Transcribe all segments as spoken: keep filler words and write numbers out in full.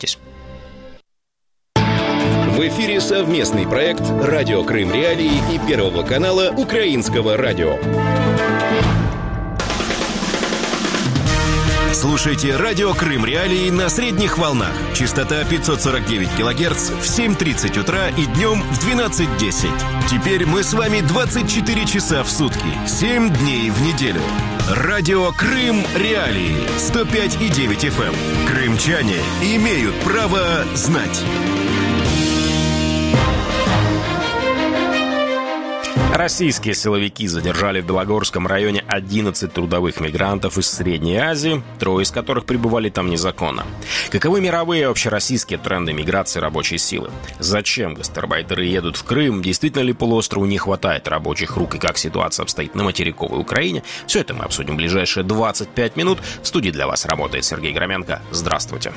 Присоединяйтесь. В эфире совместный проект «Радио Крым Реалии» и Первого канала Украинского радио. Слушайте «Радио Крым Реалии» на средних волнах. Частота пятьсот сорок девять килогерц в семь тридцать утра и днем в двенадцать десять. Теперь мы с вами двадцать четыре часа в сутки, семь дней в неделю. «Радио Крым Реалии» сто пять и девять эф эм. Крымчане имеют право знать. Российские силовики задержали в Белогорском районе одиннадцать трудовых мигрантов из Средней Азии, трое из которых пребывали там незаконно. Каковы мировые и общероссийские тренды миграции рабочей силы? Зачем гастарбайтеры едут в Крым? Действительно ли полуострову не хватает рабочих рук и как ситуация обстоит на материковой Украине? Все это мы обсудим в ближайшие двадцать пять минут. В студии для вас работает Сергей Громенко. Здравствуйте.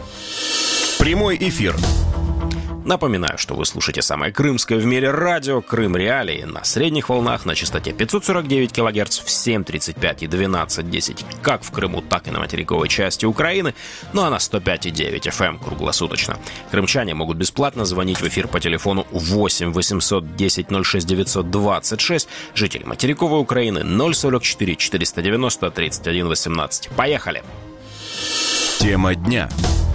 Прямой эфир. Напоминаю, что вы слушаете самое крымское в мире радио «Крым Реалии» на средних волнах на частоте пятьсот сорок девять килогерц в семь тридцать пять и двенадцать десять как в Крыму, так и на материковой части Украины, ну а на сто пять и девять эф эм круглосуточно. Крымчане могут бесплатно звонить в эфир по телефону восемь восемьсот десять ноль шесть девятьсот двадцать шесть, жители материковой Украины ноль сорок четыре четыреста девяносто тридцать один восемнадцать. Поехали! Тема дня.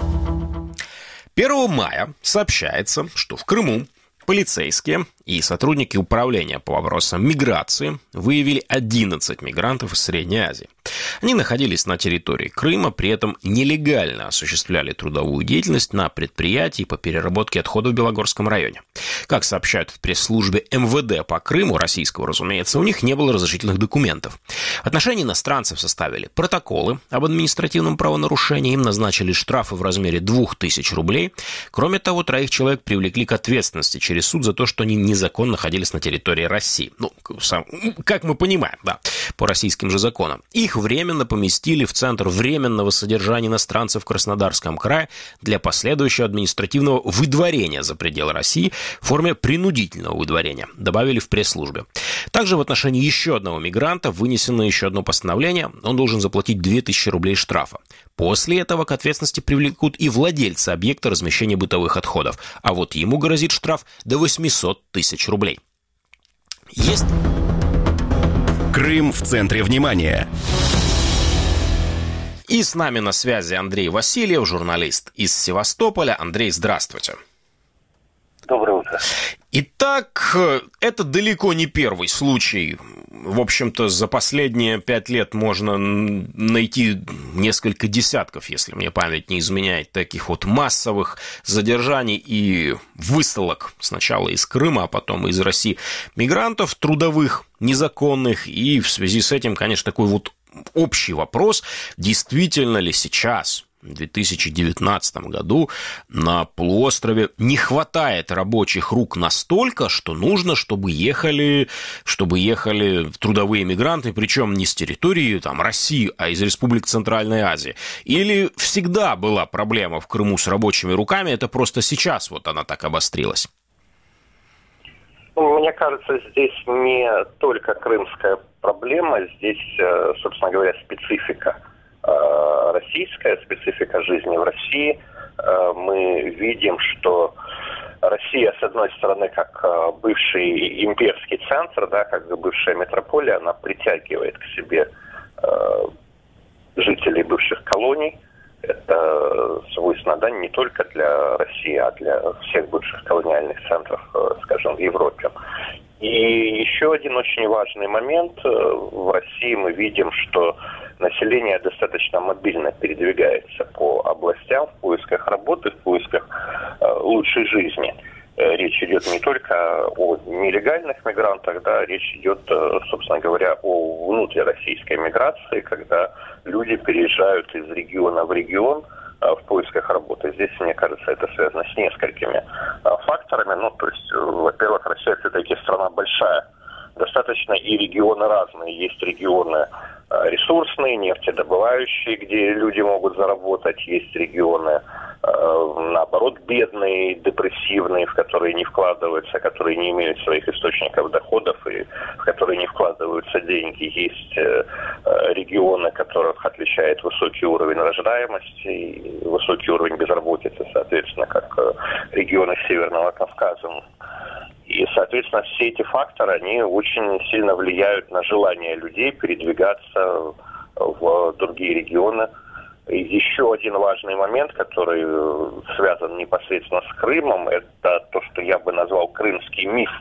первого мая сообщается, что в Крыму полицейские и сотрудники управления по вопросам миграции выявили одиннадцать мигрантов из Средней Азии. Они находились на территории Крыма, при этом нелегально осуществляли трудовую деятельность на предприятии по переработке отходов в Белогорском районе. Как сообщают в пресс-службе эм вэ дэ по Крыму, российского, разумеется, у них не было разрешительных документов. В отношении иностранцев составили протоколы об административном правонарушении, им назначили штрафы в размере двух тысяч рублей. Кроме того, троих человек привлекли к ответственности через суд за то, что они незаконно находились на территории России. Ну, сам, как мы понимаем, да, по российским же законам. Их временно поместили в Центр временного содержания иностранцев в Краснодарском крае для последующего административного выдворения за пределы России в форме принудительного выдворения, добавили в пресс-службе. Также в отношении еще одного мигранта вынесено еще одно постановление. Он должен заплатить две тысячи рублей штрафа. После этого к ответственности привлекут и владельца объекта размещения бытовых отходов. А вот ему грозит штраф до восемьсот тысяч рублей. Есть... Крым в центре внимания. И с нами на связи Андрей Васильев, журналист из Севастополя. Андрей, здравствуйте. Доброе утро. Итак, это далеко не первый случай. В общем-то, за последние пять лет можно найти несколько десятков, если мне память не изменяет, таких вот массовых задержаний и высылок сначала из Крыма, а потом из России мигрантов трудовых, незаконных. И в связи с этим, конечно, такой вот общий вопрос, действительно ли сейчас, в две тысячи девятнадцатом году, на полуострове не хватает рабочих рук настолько, что нужно, чтобы ехали, чтобы ехали трудовые мигранты, причем не с территории там, России, а из республик Центральной Азии. Или всегда была проблема в Крыму с рабочими руками, это просто сейчас вот она так обострилась? Мне кажется, здесь не только крымская проблема, здесь, собственно говоря, специфика. Российская специфика жизни в России. Мы видим, что Россия, с одной стороны, как бывший имперский центр, да, как бывшая метрополия, она притягивает к себе жителей бывших колоний. Это свойственно, да, не только для России, а для всех бывших колониальных центров, скажем, в Европе. И еще один очень важный момент. В России мы видим, что население достаточно мобильно передвигается по областям в поисках работы, в поисках лучшей жизни. Речь идет не только о нелегальных мигрантах, да, речь идет, собственно говоря, о внутрироссийской миграции, когда люди переезжают из региона в регион в поисках работы. Здесь, мне кажется, это связано с несколькими факторами. Ну, то есть, во-первых, Россия все-таки страна большая. Достаточно и регионы разные. Есть регионы ресурсные, нефтедобывающие, где люди могут заработать. Есть регионы, наоборот, бедные, депрессивные, в которые не вкладываются, которые не имеют своих источников доходов и в которые не вкладываются деньги. Есть регионы, которых отличает высокий уровень рождаемости и высокий уровень безработицы, соответственно, как регионы Северного Кавказа. И, соответственно, все эти факторы, они очень сильно влияют на желание людей передвигаться в другие регионы. И еще один важный момент, который связан непосредственно с Крымом, это то, что я бы назвал крымский миф.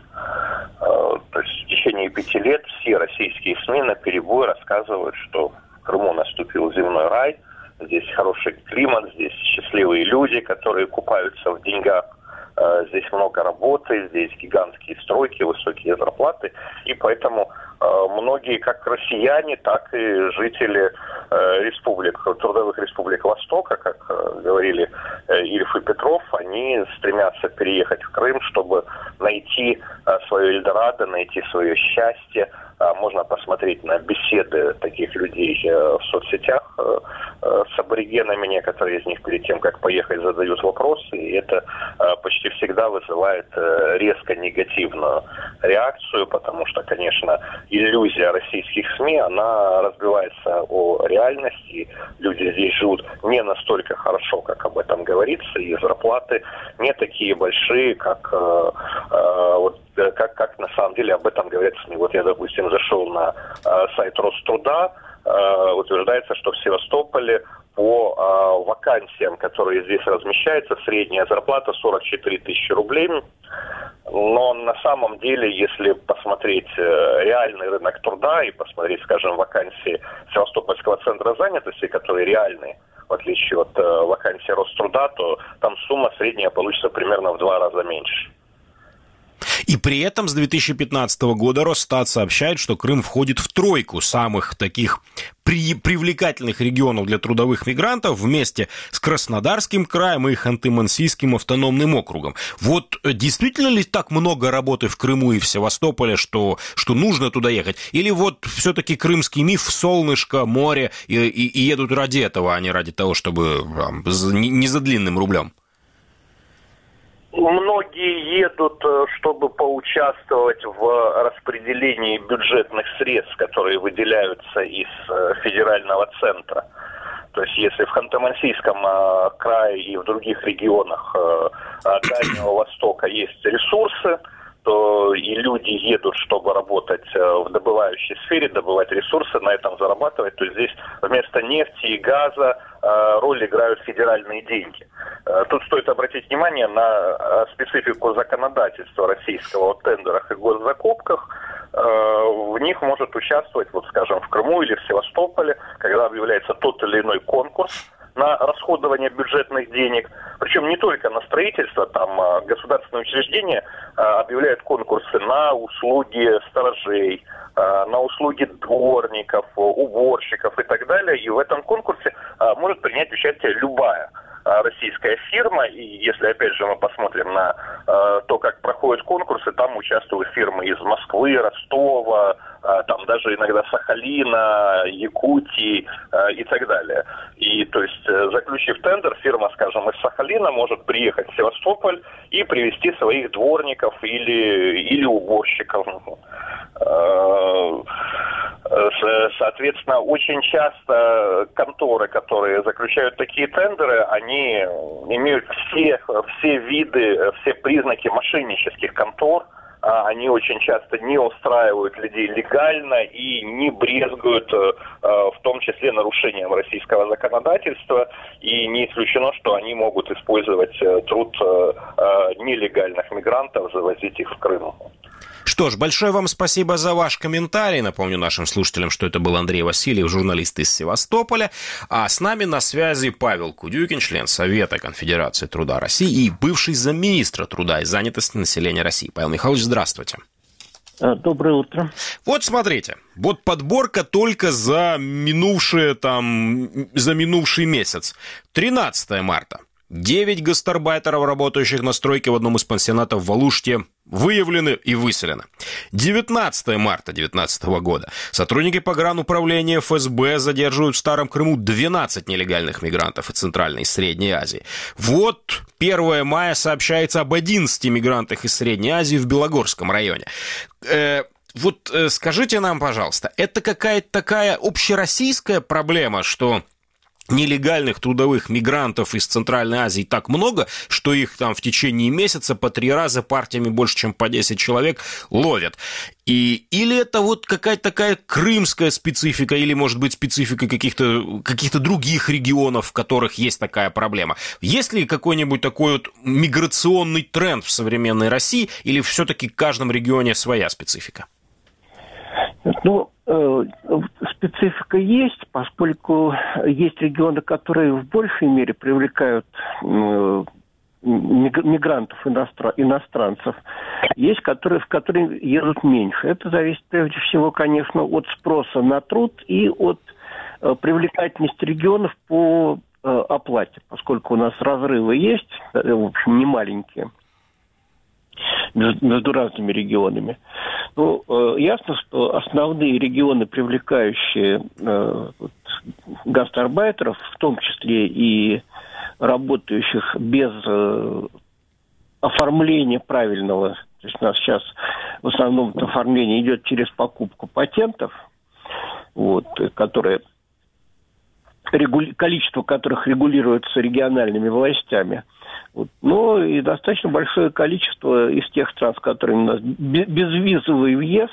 То есть в течение пяти лет все российские СМИ наперебой рассказывают, что в Крыму наступил земной рай, здесь хороший климат, здесь счастливые люди, которые купаются в деньгах. Здесь много работы, здесь гигантские стройки, высокие зарплаты. И поэтому э, многие, как россияне, так и жители э, республик, трудовых республик Востока, как э, говорили э, Ильф и Петров, они стремятся переехать в Крым, чтобы найти э, свое Эльдорадо, найти свое счастье. Э, можно посмотреть на беседы таких людей э, в соцсетях э, э, с аборигенами. Некоторые из них перед тем, как поехать, задают вопросы. И это э, почти всегда вызывает э, резко негативную реакцию, потому что, конечно, иллюзия российских СМИ, она разбивается о реальности. Люди здесь живут не настолько хорошо, как об этом говорится, и зарплаты не такие большие, как, э, э, вот, как, как на самом деле об этом говорят СМИ. Вот я, допустим, зашел на э, сайт Роструда, э, утверждается, что в Севастополе по э, вакансиям, которые здесь размещаются, средняя зарплата сорок четыре тысячи рублей. Но на самом деле, если посмотреть э, реальный рынок труда и посмотреть, скажем, вакансии Севастопольского центра занятости, которые реальные, в отличие от э, вакансий Роструда, то там сумма средняя получится примерно в два раза меньше. И при этом с две тысячи пятнадцатого года Росстат сообщает, что Крым входит в тройку самых таких при... привлекательных регионов для трудовых мигрантов вместе с Краснодарским краем и Ханты-Мансийским автономным округом. Вот действительно ли так много работы в Крыму и в Севастополе, что, что нужно туда ехать? Или вот все-таки крымский миф, солнышко, море, и, и, и едут ради этого, а не ради того, чтобы там, не за длинным рублем? Многие едут, чтобы поучаствовать в распределении бюджетных средств, которые выделяются из федерального центра. То есть если в Ханты-Мансийском крае и в других регионах Дальнего Востока есть ресурсы, то и люди едут, чтобы работать в добывающей сфере, добывать ресурсы, на этом зарабатывать, то здесь вместо нефти и газа роль играют федеральные деньги. Тут стоит обратить внимание на специфику законодательства российского о тендерах и госзакупках. В них может участвовать, вот скажем, в Крыму или в Севастополе, когда объявляется тот или иной конкурс на расходование бюджетных денег. Причем не только на строительство, там государственные учреждения объявляют конкурсы на услуги сторожей, на услуги дворников, уборщиков и так далее. И в этом конкурсе может принять участие любая российская фирма. И если, опять же, мы посмотрим на то, как проходят конкурсы, там участвуют фирмы из Москвы, Ростова, там даже иногда Сахалина, Якутии и так далее. И то есть, заключив тендер, фирма, скажем, из Сахалина может приехать в Севастополь и привезти своих дворников или, или уборщиков. Соответственно, очень часто конторы, которые заключают такие тендеры, они имеют все, все виды, все признаки мошеннических контор. Они очень часто не устраивают людей легально и не брезгуют, в том числе, нарушением российского законодательства. И не исключено, что они могут использовать труд нелегальных мигрантов, завозить их в Крым. Что ж, большое вам спасибо за ваш комментарий. Напомню нашим слушателям, что это был Андрей Васильев, журналист из Севастополя. А с нами на связи Павел Кудюкин, член Совета Конфедерации труда России и бывший замминистра труда и занятости населения России. Павел Михайлович, здравствуйте. Доброе утро. Вот смотрите, вот подборка только за минувшие, там, за минувший месяц. тринадцатое марта. Девять гастарбайтеров, работающих на стройке в одном из пансионатов в Алуште, выявлены и выселены. девятнадцатое марта две тысячи девятнадцатого года. Сотрудники погрануправления эф эс бэ задерживают в Старом Крыму двенадцать нелегальных мигрантов из Центральной и Средней Азии. Вот первое мая сообщается об одиннадцати мигрантах из Средней Азии в Белогорском районе. Э, вот э, скажите нам, пожалуйста, это какая-то такая общероссийская проблема, что нелегальных трудовых мигрантов из Центральной Азии так много, что их там в течение месяца по три раза партиями больше, чем по десять человек ловят? И, или это вот какая-то такая крымская специфика, или, может быть, специфика каких-то, каких-то других регионов, в которых есть такая проблема? Есть ли какой-нибудь такой вот миграционный тренд в современной России, или все-таки в каждом регионе своя специфика? Ну, э, специфика есть, поскольку есть регионы, которые в большей мере привлекают э, мигрантов, иностран, иностранцев. Есть, которые, в которые едут меньше. Это зависит прежде всего, конечно, от спроса на труд и от э, привлекательности регионов по э, оплате, поскольку у нас разрывы есть, э, в общем, не маленькие между разными регионами. Ну, э, ясно, что основные регионы, привлекающие э, вот, гастарбайтеров, в том числе и работающих без э, оформления правильного, то есть у нас сейчас в основном оформление идет через покупку патентов, вот, которые, регули... количество которых регулируется региональными властями. Вот. Но и достаточно большое количество из тех стран, с которыми у нас безвизовый въезд,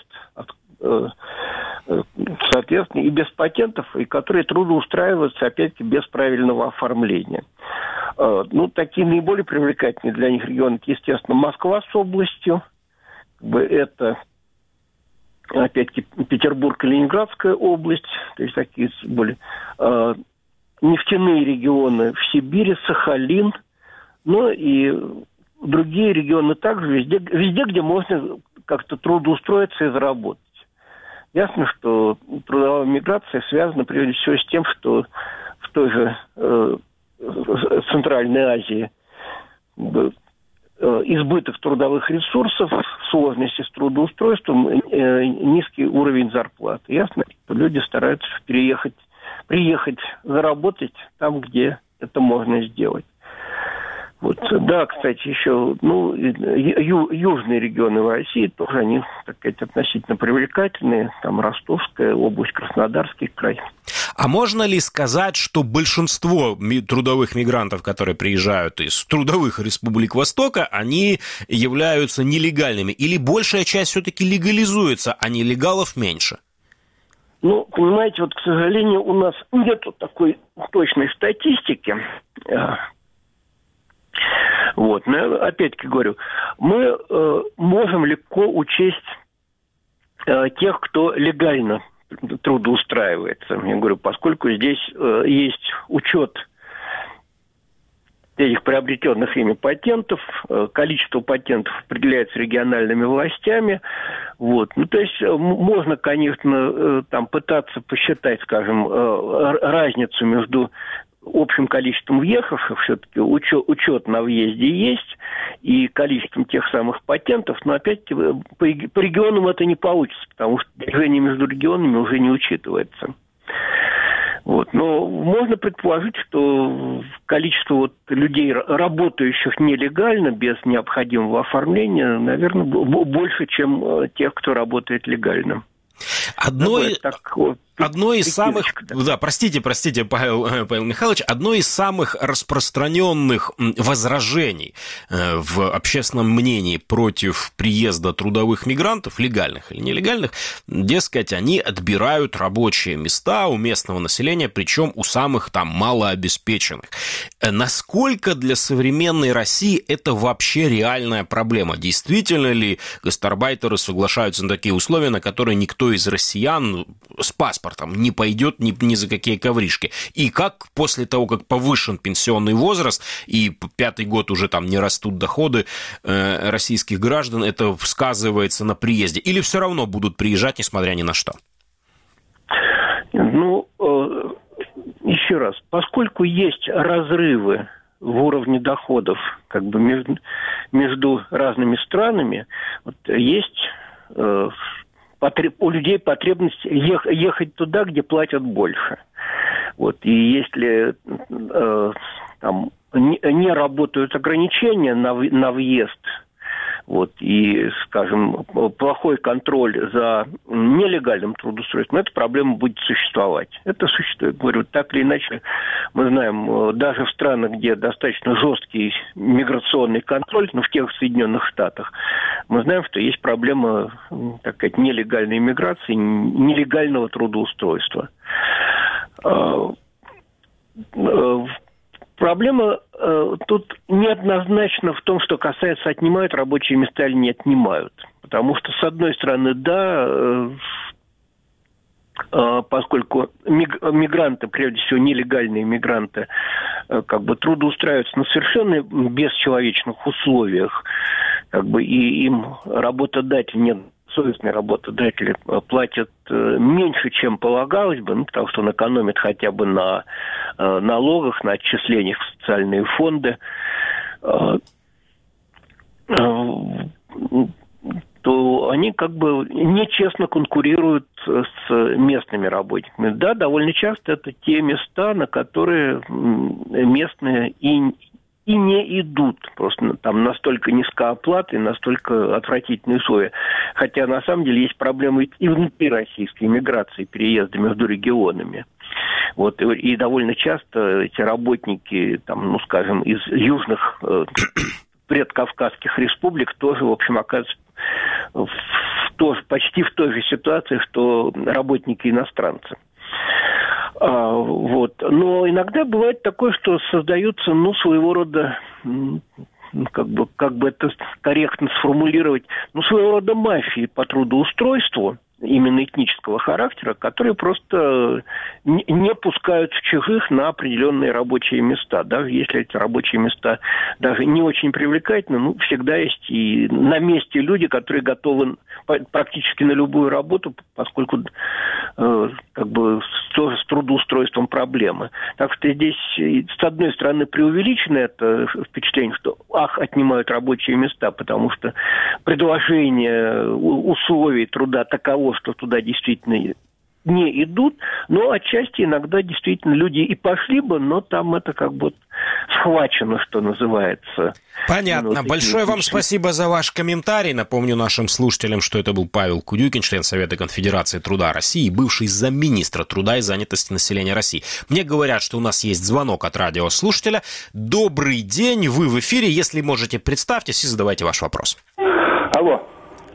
соответственно, и без патентов, и которые трудоустраиваются, опять-таки, без правильного оформления. Ну, такие наиболее привлекательные для них регионы, естественно, Москва с областью, это, опять-таки, Петербург и Ленинградская область, то есть такие более нефтяные регионы в Сибири, Сахалин. Ну и другие регионы также, везде, везде, где можно как-то трудоустроиться и заработать. Ясно, что трудовая миграция связана прежде всего с тем, что в той же э, Центральной Азии э, избыток трудовых ресурсов, сложности с трудоустройством, э, низкий уровень зарплат. Ясно, что люди стараются переехать, приехать, заработать там, где это можно сделать. Вот, да, кстати, еще, ну, ю, южные регионы в России тоже, они, так сказать, относительно привлекательные. Там Ростовская область, Краснодарский край. А можно ли сказать, что большинство трудовых мигрантов, которые приезжают из трудовых республик Востока, они являются нелегальными? Или большая часть все-таки легализуется, а нелегалов меньше? Ну, понимаете, вот, к сожалению, у нас нет такой точной статистики. Вот, но опять-таки говорю, мы э, можем легко учесть э, тех, кто легально трудоустраивается. Я говорю, поскольку здесь э, есть учет этих приобретенных ими патентов, э, количество патентов определяется региональными властями. Вот. Ну, то есть э, можно, конечно, э, там пытаться посчитать, скажем, э, разницу между общим количеством въехавших, все-таки учет, учет на въезде есть, и количеством тех самых патентов, но опять по, по регионам это не получится, потому что движение между регионами уже не учитывается. Вот. Но можно предположить, что количество вот людей, работающих нелегально, без необходимого оформления, наверное, больше, чем тех, кто работает легально. Одно, одно из самых... Да. да, простите, простите, Павел, Павел Михайлович, одно из самых распространенных возражений в общественном мнении против приезда трудовых мигрантов, легальных или нелегальных, дескать, они отбирают рабочие места у местного населения, причем у самых там малообеспеченных. Насколько для современной России это вообще реальная проблема? Действительно ли гастарбайтеры соглашаются на такие условия, на которые никто из россиян с паспортом не пойдет ни, ни за какие ковришки? И как после того, как повышен пенсионный возраст и пятый год уже там не растут доходы э, российских граждан, это сказывается на приезде? Или все равно будут приезжать, несмотря ни на что? Ну, э, еще раз, поскольку есть разрывы в уровне доходов как бы между, между разными странами, вот, есть... Э, у людей потребность ехать туда, где платят больше. Вот. И если э, там не, не работают ограничения на, на въезд, вот, и, скажем, плохой контроль за нелегальным трудоустройством, эта проблема будет существовать. Это существует, говорю, так или иначе, мы знаем, даже в странах, где достаточно жесткий миграционный контроль, ну, в тех Соединенных Штатах, мы знаем, что есть проблема, так сказать, нелегальной миграции, нелегального трудоустройства. Проблема э, тут неоднозначна в том, что касается, отнимают рабочие места или не отнимают. Потому что, с одной стороны, да, э, э, поскольку миг, мигранты, прежде всего нелегальные мигранты, э, как бы трудоустраиваются на совершенно бесчеловечных условиях, как бы, и им работодатель не... совестные работодатели платят меньше, чем полагалось бы, ну, потому что он экономит хотя бы на э, налогах, на отчислениях в социальные фонды, э, э, то они как бы нечестно конкурируют с местными работниками. Да, довольно часто это те места, на которые местные и и не идут. Просто там настолько низкая оплата и настолько отвратительные условия. Хотя, на самом деле, есть проблемы и внутри российской миграции, переезда между регионами. Вот, и, и довольно часто эти работники, там, ну, скажем, из южных э, предкавказских республик тоже, в общем, оказываются в, в, тоже, почти в той же ситуации, что работники иностранцы. А, вот. Но иногда бывает такое, что создаются, ну, своего рода, как бы, как бы это корректно сформулировать, ну, своего рода мафии по трудоустройству, именно этнического характера, которые просто не, не пускают в чужих на определенные рабочие места. Даже если эти рабочие места даже не очень привлекательны, ну, всегда есть и на месте люди, которые готовы практически на любую работу, поскольку э, как бы тоже с трудоустройством проблемы. Так что здесь, с одной стороны, преувеличено это впечатление, что, ах, отнимают рабочие места, потому что предложение условий труда таково, что туда действительно не идут, но отчасти иногда действительно люди и пошли бы, но там это как бы схвачено, что называется. Понятно. Ну, Большое вам спасибо за ваш комментарий. Напомню нашим слушателям, что это был Павел Кудюкин, член Совета Конфедерации труда России, бывший замминистра труда и занятости населения России. Мне говорят, что у нас есть звонок от радиослушателя. Добрый день, вы в эфире. Если можете, представьтесь и задавайте ваш вопрос. Алло.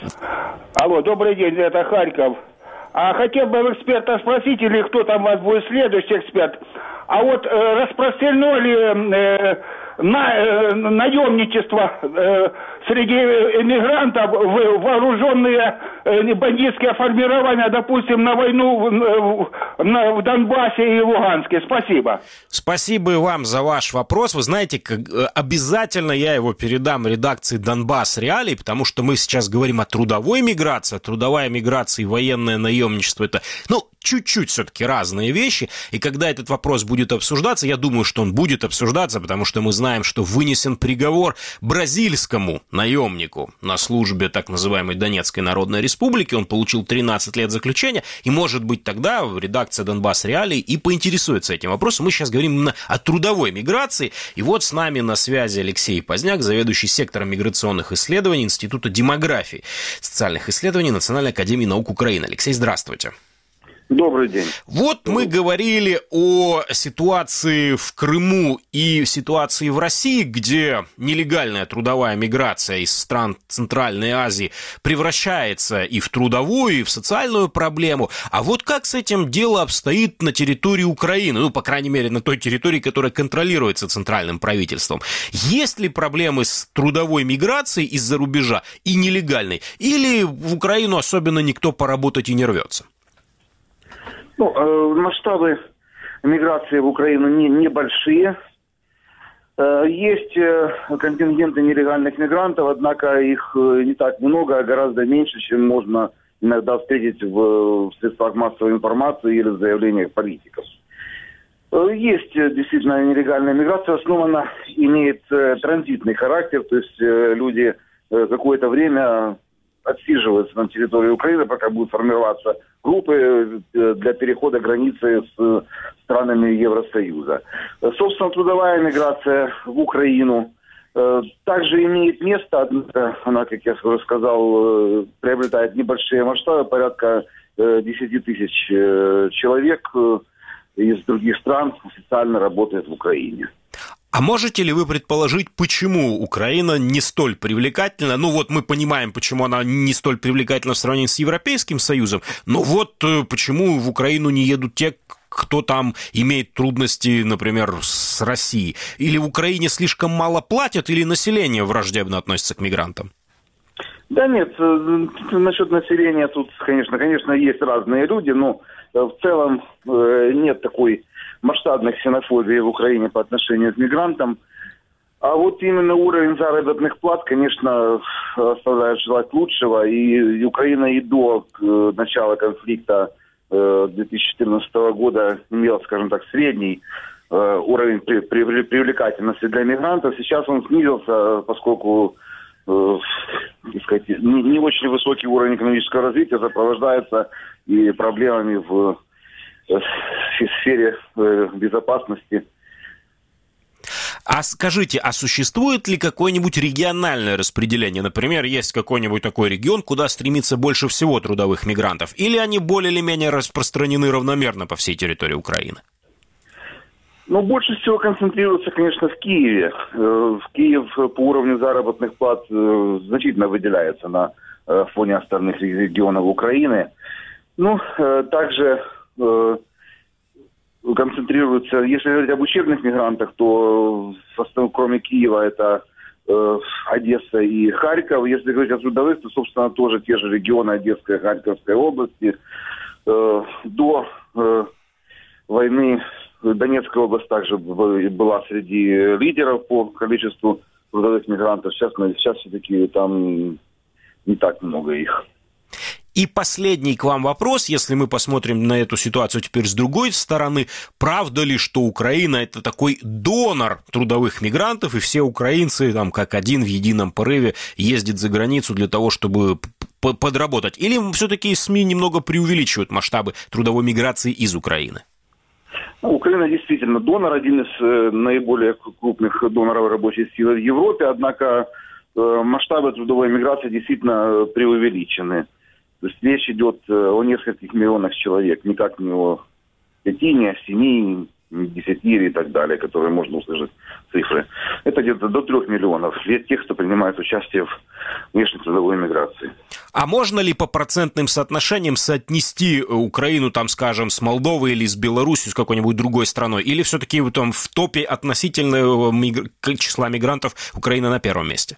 Алло, добрый день, это Харьков. А хотел бы в эксперта спросить, или кто там у вас будет следующий эксперт, а вот э, распространено ли э, на, э, наемничество э, среди эмигрантов в вооруженные э, бандитские формирования, допустим, на войну в, на, в Донбассе и Луганске? Спасибо. Спасибо вам за ваш вопрос. Вы знаете, как, обязательно я его передам редакции «Донбасс Реалий», потому что мы сейчас говорим о трудовой миграции, трудовая миграция и военное наемничество. Это, ну, чуть-чуть все-таки разные вещи. И когда этот вопрос будет обсуждаться, я думаю, что он будет обсуждаться, потому что мы знаем, что вынесен приговор бразильскому наемнику на службе так называемой Донецкой Народной Республики. Он получил тринадцать лет заключения, и, может быть, тогда редакция «Донбасс Реалий» и поинтересуется этим вопросом. Мы сейчас говорим именно о трудовой миграции. И вот с нами на связи Алексей Поздняк, заведующий сектором миграционных исследований Института демографии, социальных исследований Национальной академии наук Украины. Алексей, здравствуйте. Добрый день. Вот мы говорили о ситуации в Крыму и ситуации в России, где нелегальная трудовая миграция из стран Центральной Азии превращается и в трудовую, и в социальную проблему. А вот как с этим дело обстоит на территории Украины? Ну, по крайней мере, на той территории, которая контролируется центральным правительством. Есть ли проблемы с трудовой миграцией из-за рубежа и нелегальной? Или в Украину особенно никто поработать и не рвется? Ну, э, масштабы миграции в Украину не, небольшие. Э, есть э, контингенты нелегальных мигрантов, однако их э, не так много, а гораздо меньше, чем можно иногда встретить в, в средствах массовой информации или в заявлениях политиков. Э, есть э, действительно нелегальная миграция, в основном она имеет э, транзитный характер, то есть э, люди э, какое-то время отсиживаются на территории Украины, пока будут формироваться группы для перехода границы с странами Евросоюза. Собственно, трудовая миграция в Украину также имеет место, однако она, как я уже сказал, приобретает небольшие масштабы, порядка десять тысяч человек из других стран официально работает в Украине. А можете ли вы предположить, почему Украина не столь привлекательна? Ну вот мы понимаем, почему она не столь привлекательна в сравнении с Европейским Союзом, но вот почему в Украину не едут те, кто там имеет трудности, например, с Россией? Или в Украине слишком мало платят, или население враждебно относится к мигрантам? Да нет, насчет населения тут, конечно, конечно, есть разные люди, но в целом нет такой масштабной ксенофобии в Украине по отношению к мигрантам. А вот именно уровень заработных плат, конечно, оставляет желать лучшего. И Украина и до начала конфликта две тысячи четырнадцатого года имела, скажем так, средний уровень привлекательности для мигрантов. Сейчас он снизился, поскольку так сказать, не, не очень высокий уровень экономического развития сопровождается и проблемами в, в сфере безопасности. А скажите, а существует ли какое-нибудь региональное распределение? Например, есть какой-нибудь такой регион, куда стремится больше всего трудовых мигрантов? Или они более или менее распространены равномерно по всей территории Украины? Ну, больше всего концентрируется, конечно, в Киеве. В Киев по уровню заработных плат значительно выделяется на фоне остальных регионов Украины. Ну, также концентрируется, если говорить об учебных мигрантах, то кроме Киева это Одесса и Харьков. Если говорить о трудовых, то, собственно, тоже те же регионы Одесской и Харьковской области. До войны Донецкая область также была среди лидеров по количеству трудовых мигрантов. Сейчас, сейчас все-таки там не так много их. И последний к вам вопрос, если мы посмотрим на эту ситуацию теперь с другой стороны. Правда ли, что Украина – это такой донор трудовых мигрантов, и все украинцы, там, как один в едином порыве, ездят за границу для того, чтобы подработать? Или все-таки СМИ немного преувеличивают масштабы трудовой миграции из Украины? Украина действительно донор, один из э, наиболее крупных доноров рабочей силы в Европе, однако э, масштабы трудовой миграции действительно преувеличены. То есть речь идет э, о нескольких миллионах человек, никак не о пяти, не о семи, не десяти и так далее, которые можно услышать цифры. Это где-то до трех миллионов тех, кто принимает участие в внешней трудовой миграции. А можно ли по процентным соотношениям соотнести Украину, там, скажем, с Молдовой или с Беларусью, с какой-нибудь другой страной? Или все-таки там, в топе относительного мигр... числа мигрантов Украина на первом месте?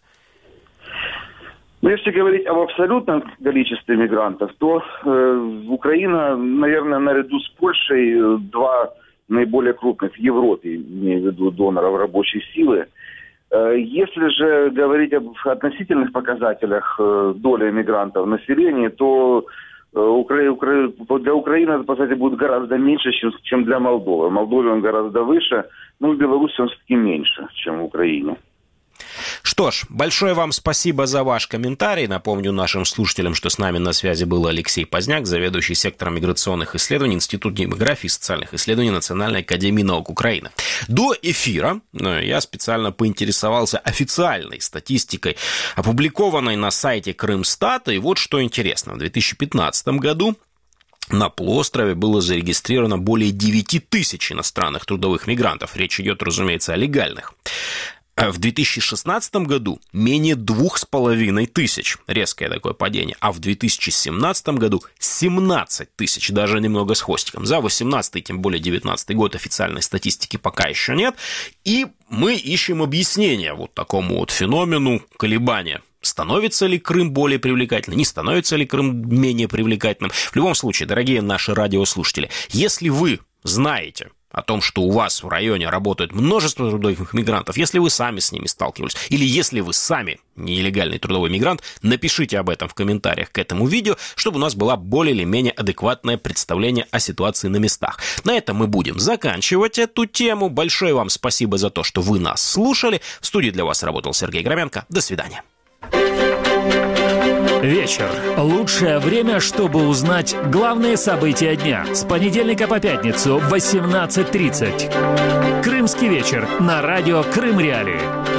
Ну, если говорить об абсолютном количестве мигрантов, то э, Украина, наверное, наряду с Польшей э, два наиболее крупных в Европе, имею в виду доноров рабочей силы. Если же говорить об относительных показателях доли мигрантов в населении, то для Украины этот показатель будет гораздо меньше, чем для Молдовы. В Молдове он гораздо выше, но в Беларуси он все-таки меньше, чем в Украине. Что ж, большое вам спасибо за ваш комментарий. Напомню нашим слушателям, что с нами на связи был Алексей Поздняк, заведующий сектором миграционных исследований Института демографии и социальных исследований Национальной академии наук Украины. До эфира я специально поинтересовался официальной статистикой, опубликованной на сайте Крымстата. И вот что интересно. В две тысячи пятнадцатом году на полуострове было зарегистрировано более девять тысяч иностранных трудовых мигрантов. Речь идет, разумеется, о легальных. В две тысячи шестнадцатом году менее двух с половиной тысяч, резкое такое падение, а в две тысячи семнадцатом году семнадцать тысяч, даже немного с хвостиком. За восемнадцатый, тем более девятнадцатый год официальной статистики пока еще нет, и мы ищем объяснение вот такому вот феномену колебания. Становится ли Крым более привлекательным, не становится ли Крым менее привлекательным? В любом случае, дорогие наши радиослушатели, если вы знаете о том, что у вас в районе работает множество трудовых мигрантов, если вы сами с ними сталкивались, или если вы сами нелегальный трудовой мигрант, напишите об этом в комментариях к этому видео, чтобы у нас было более или менее адекватное представление о ситуации на местах. На этом мы будем заканчивать эту тему. Большое вам спасибо за то, что вы нас слушали. В студии для вас работал Сергей Громянко. До свидания. Вечер. Лучшее время, чтобы узнать главные события дня. С понедельника по пятницу в восемнадцать тридцать. Крымский вечер на радио Крым Реалии.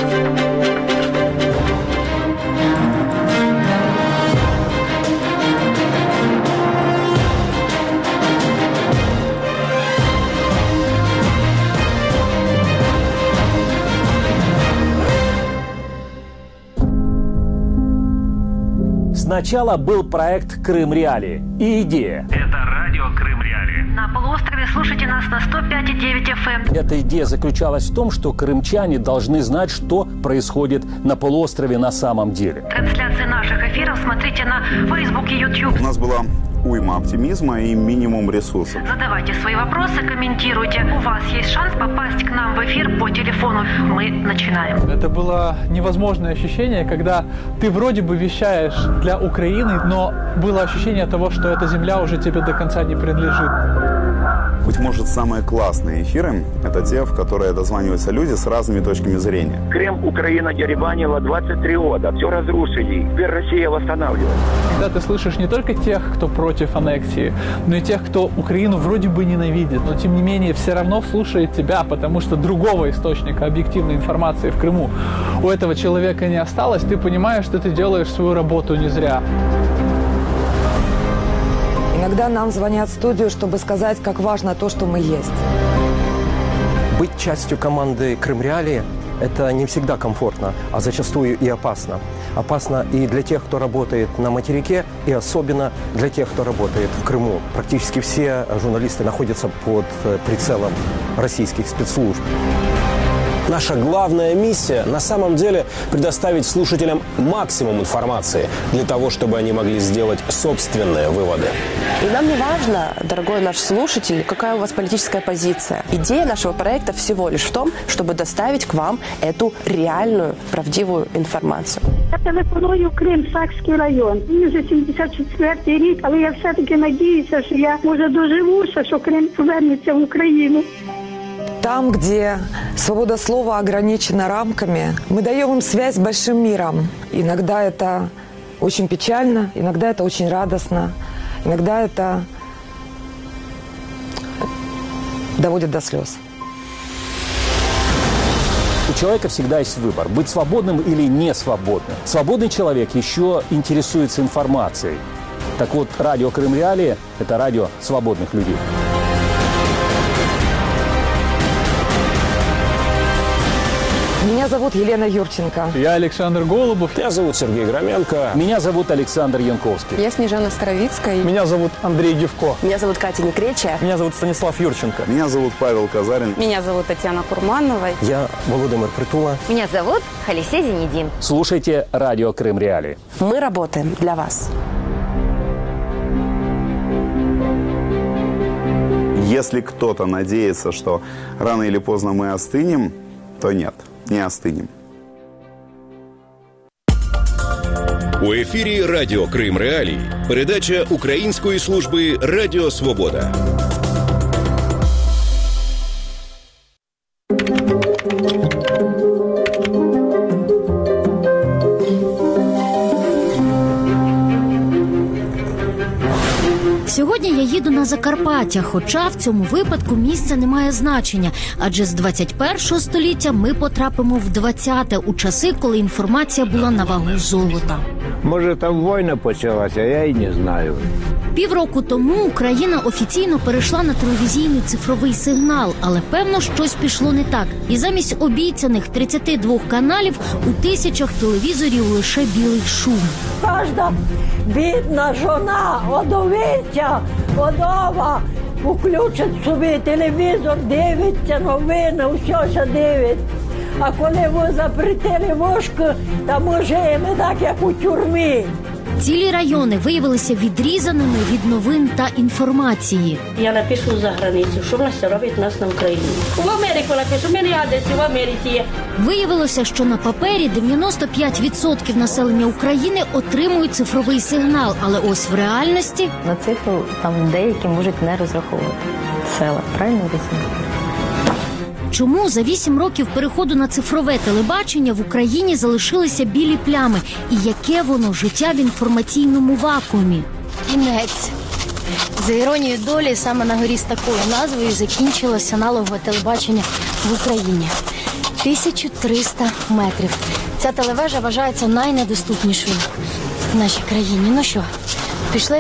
Сначала был проект «Крым Реалии» и идея. Это радио Крым Реалии. На полуострове слушайте нас на сто пять и девять эф эм. Эта идея заключалась в том, что крымчане должны знать, что происходит на полуострове на самом деле. Трансляции наших эфиров смотрите на Facebook и YouTube. У нас была уйма оптимизма и минимум ресурсов. Задавайте свои вопросы, комментируйте. У вас есть шанс попасть к нам в эфир по телефону. Мы начинаем. Это было невозможное ощущение, когда ты вроде бы вещаешь для Украины, но было ощущение того, что эта земля уже тебе до конца не принадлежит. Быть может, самые классные эфиры – это те, в которые дозваниваются люди с разными точками зрения. Крым, Украина деребанила двадцать три года. Все разрушили. Теперь Россия восстанавливается. Когда ты слышишь не только тех, кто против аннексии, но и тех, кто Украину вроде бы ненавидит, но тем не менее все равно слушает тебя, потому что другого источника объективной информации в Крыму у этого человека не осталось, ты понимаешь, что ты делаешь свою работу не зря. Иногда нам звонят в студию, чтобы сказать, как важно то, что мы есть. Быть частью команды «Крым Реалии» – это не всегда комфортно, а зачастую и опасно. Опасно и для тех, кто работает на материке, и особенно для тех, кто работает в Крыму. Практически все журналисты находятся под прицелом российских спецслужб. Наша главная миссия на самом деле предоставить слушателям максимум информации для того, чтобы они могли сделать собственные выводы. И нам не важно, дорогой наш слушатель, какая у вас политическая позиция. Идея нашего проекта всего лишь в том, чтобы доставить к вам эту реальную, правдивую інформацію. Я телефоную Крим, Сакський район. Мені вже сімдесят четвертий рік, але я все-таки надіюся, що я, може, доживуся, що Крим повернеться в Україну. Там, где свобода слова ограничена рамками, мы даем им связь с большим миром. Иногда это очень печально, иногда это очень радостно, иногда это доводит до слез. У человека всегда есть выбор, быть свободным или не свободным. Свободный человек еще интересуется информацией. Так вот, радио Крым Реалии – это радио свободных людей. Меня зовут Елена Юрченко. Я Александр Голубов. Меня зовут Сергей Громенко. Меня зовут Александр Янковский. Я Снежана Скоровицкая. Меня зовут Андрей Гевко. Меня зовут Катя Некречия. Меня зовут Станислав Юрченко. Меня зовут Павел Казарин. Меня зовут Татьяна Курманова. Я Володимир Притула. Меня зовут Халисей Зенедин. Слушайте радио Крым Реалии. Мы работаем для вас. Если кто-то надеется, что рано или поздно мы остынем, то нет, не остынем. У ефірі Радіо Крим Реалії. Передача Української служби Радіо Свобода. Сьогодні я їду на Закарпаття, хоча в цьому випадку місце не має значення, адже з двадцять першого століття ми потрапимо в двадцяте, у часи, коли інформація була на вагу золота. Може, там війна почалася, я і не знаю. Півроку тому Україна офіційно перейшла на телевізійний цифровий сигнал, але певно щось пішло не так. І замість обіцяних тридцяти двох каналів у тисячах телевізорів лише білий шум. Кожна бідна жона, одовиця, вдова, включить собі телевізор, дивиться новини, все що дивить. А коли ви запретили вошку, то може не так, як у тюрмі. Цілі райони виявилися відрізаними від новин та інформації. Я напишу за границю, що в нас робить у нас на Україні. В Америку напишу, в мене адрес в Америці є. Виявилося, що на папері дев'яносто п'ять відсотків населення України отримують цифровий сигнал, але ось в реальності... На цифру там деякі можуть не розраховувати. Села, правильно розумію? Чому за вісім років переходу на цифрове телебачення в Україні залишилися білі плями? І яке воно життя в інформаційному вакуумі? Кінець. За іронією долі, саме на горі з такою назвою закінчилось аналогове телебачення в Україні. тисяча триста метрів. Ця телевежа вважається найнедоступнішою в нашій країні. Ну що, пішли?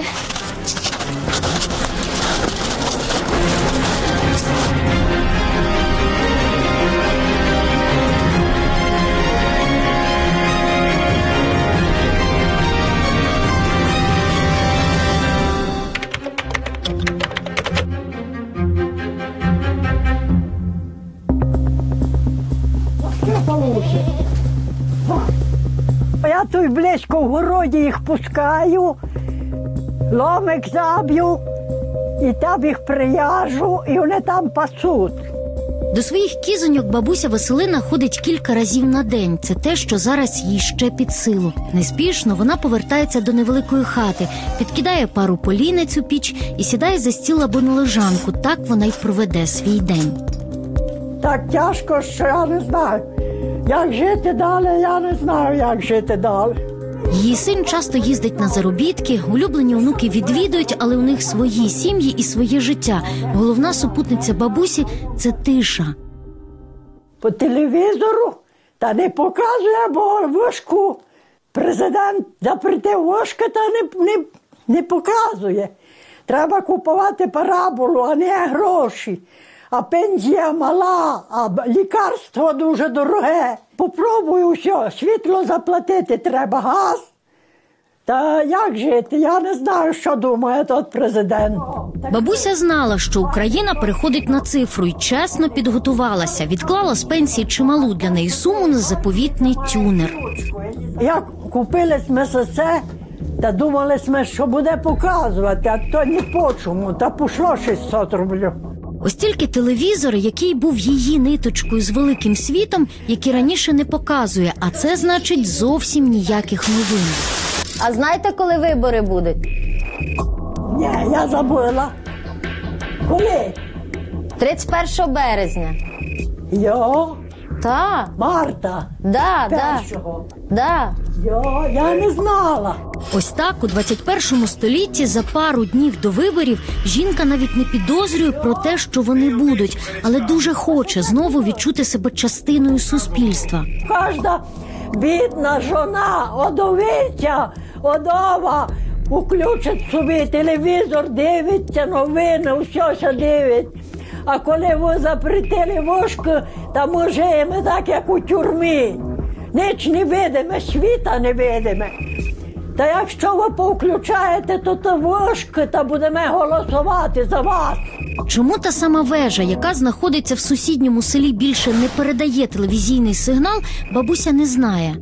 Я тут близько в городі їх пускаю, ломик заб'ю, і там їх прив'яжу, і вони там пасуть. До своїх кізоньок бабуся Василина ходить кілька разів на день. Це те, що зараз їй ще під силу. Неспішно вона повертається до невеликої хати, підкидає пару полінець у піч і сідає за стіл або на лежанку. Так вона й проведе свій день. Так тяжко, що я не знаю. Як жити далі, я не знаю, як жити далі. Її син часто їздить на заробітки, улюблені онуки відвідують, але у них свої сім'ї і своє життя. Головна супутниця бабусі – це тиша. По телевізору та не показує, бо вошку. Президент запретив вошка та не, не, не показує. Треба купувати параболу, а не гроші. А пенсія мала, а лікарство дуже дороге. Попробую все, світло заплатити треба, газ. Та як жити? Я не знаю, що думає тот президент. Бабуся знала, що Україна переходить на цифру і чесно підготувалася. Відклала з пенсії чималу для неї суму на заповітний тюнер. Як купили ми це, та думали ми, що буде показувати, а то ні по чому, та пішло шістсот рублів. Ось тільки телевізор, який був її ниточкою з великим світом, який раніше не показує, а це значить зовсім ніяких новин. А знаєте, коли вибори будуть? Ні, я забула. Коли? тридцять першого березня. Йо? Та. Марта? Да, Першого? Да. Йо, я не знала. Ось так у двадцять першому столітті за пару днів до виборів жінка навіть не підозрює про те, що вони будуть, але дуже хоче знову відчути себе частиною суспільства. Кожна бідна жона, одовиця, одова, включить собі телевізор, дивиться новини, все дивить. А коли ви запретили вошку, та ми живемо так, як у тюрмі. Ніч не видиме, світа не видиме. Та якщо ви повключаєте, то то вошки, та будемо голосувати за вас. Чому та сама вежа, яка знаходиться в сусідньому селі, більше не передає телевізійний сигнал, бабуся не знає.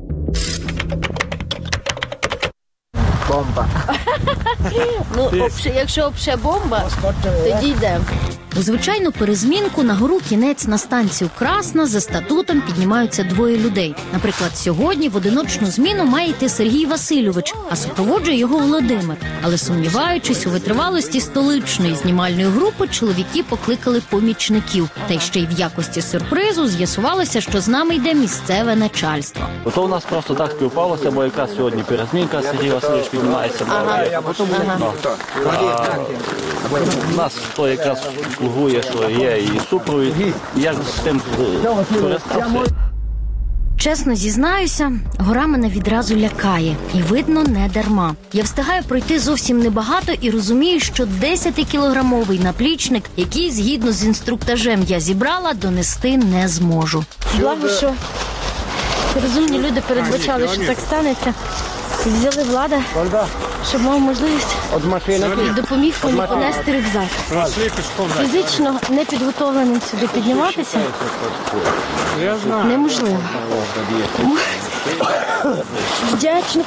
Бомба. Ну, обше, якщо обше бомба, тоді йдемо. У звичайну перезмінку на гору Кінець на станцію Красна за статутом піднімаються двоє людей. Наприклад, сьогодні в одиночну зміну має йти Сергій Васильович, а супроводжує його Володимир. Але сумніваючись у витривалості столичної знімальної групи, чоловіки покликали помічників. Та й ще й в якості сюрпризу з'ясувалося, що з нами йде місцеве начальство. То у нас просто так співпалося, бо якраз сьогодні перезмінка, Сергій Васильович піднімається. Ага. Ага. У нас то якраз слугує, що є і супровід, і я з тим користався. Чесно зізнаюся, гора мене відразу лякає. І видно, не дарма. Я встигаю пройти зовсім небагато і розумію, що десятикілограмовий наплічник, який згідно з інструктажем я зібрала, донести не зможу. Благо, що розумні люди передбачали, що так станеться. І взяли влада, щоб мав можливість і допоміг мені понести рюкзак. Фізично непідготовленим сюди підніматися неможливо. Тому вдячна.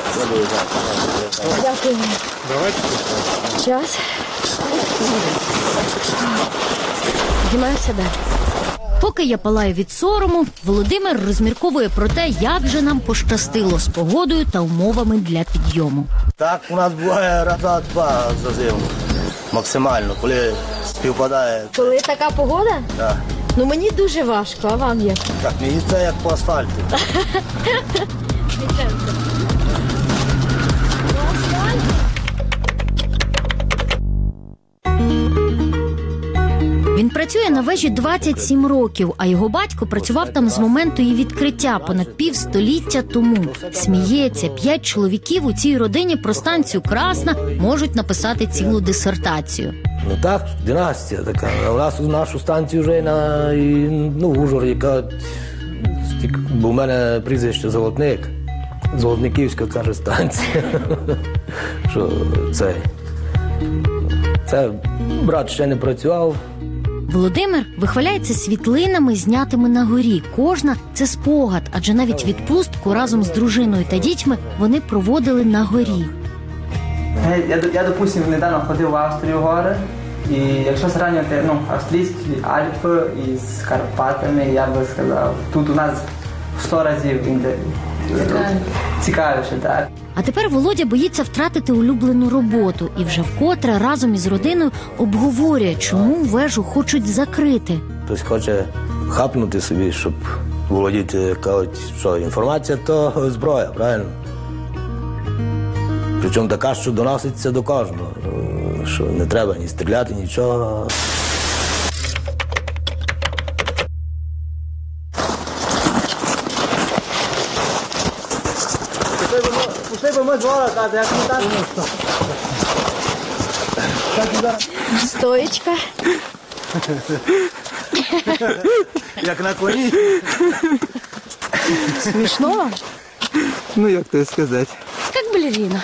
Дякую. Час. Піднімаюся далі. Поки я палаю від сорому, Володимир розмірковує про те, як же нам пощастило з погодою та умовами для підйому. Так у нас буває раза два за зиму. Максимально, коли співпадає. Коли така погода? Так. Ну мені дуже важко, а вам як? Так, мені це як по асфальту. Він працює на вежі двадцять сім років, а його батько працював там з моменту її відкриття понад півстоліття тому. Сміється, п'ять чоловіків у цій родині про станцію Красна можуть написати цілу дисертацію. Ну так, династія така. А у нас нашу станцію вже на ну, в Ужгороді, бо в мене прізвище Золотник. Золотниківська, каже, станція. Що це? Це брат ще не працював. Володимир вихваляється світлинами, знятими на горі. Кожна – це спогад, адже навіть відпустку разом з дружиною та дітьми вони проводили на горі. Я, я допустим, недавно ходив в Австрію гори, і якщо зрівняти ну, австрійські Альпи із Карпатами, я би сказав, тут у нас в сто разів цікавіше, так. А тепер Володя боїться втратити улюблену роботу і вже вкотре разом із родиною обговорює, чому вежу хочуть закрити. Хтось хоче хапнути собі, щоб володіти, кажуть, що інформація – то зброя, правильно? Причому така, що доноситься до кожного, що не треба ні стріляти, нічого. Стоечка. Як на коні. Смішно? Ну, як то сказати. Як балерина.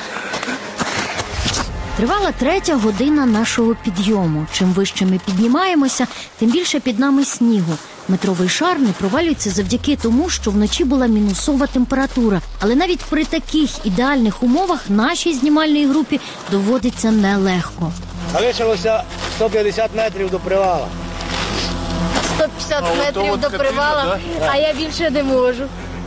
Тривала третя година нашого підйому. Чим вище ми піднімаємося, тим більше під нами снігу. Метровий шар не провалюється завдяки тому, що вночі була мінусова температура. Але навіть при таких ідеальних умовах нашій знімальній групі доводиться нелегко. Залишилося сто п'ятдесят метрів до привала. сто п'ятдесят метрів до привала, а я більше не можу.